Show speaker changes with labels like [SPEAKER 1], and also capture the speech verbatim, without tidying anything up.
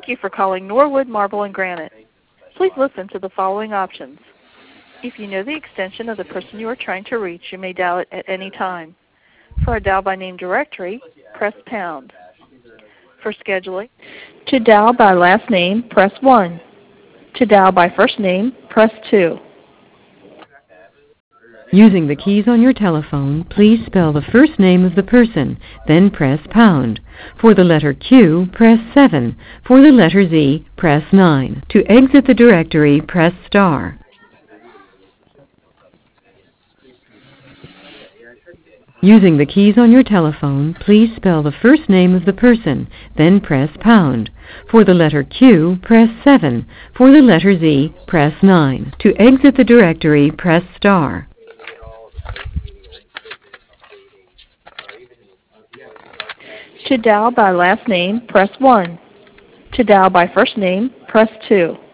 [SPEAKER 1] Thank you for calling Norwood Marble and Granite. Please listen to the following options. If you know the extension of the person you are trying to reach, you may dial it at any time. For a dial by name directory, press pound. For scheduling, to dial by last name, press one. To dial by first name, press two.
[SPEAKER 2] Using the keys on your telephone, please spell the first name of the person, then press pound. For the letter Q, press seven. For the letter Z, press nine. To exit the directory, press star. Using the keys on your telephone, please spell the first name of the person, then press pound. For the letter Q, press seven. For the letter Z, press nine. To exit the directory, press star.
[SPEAKER 1] To dial by last name, press one. To dial by first name, press two.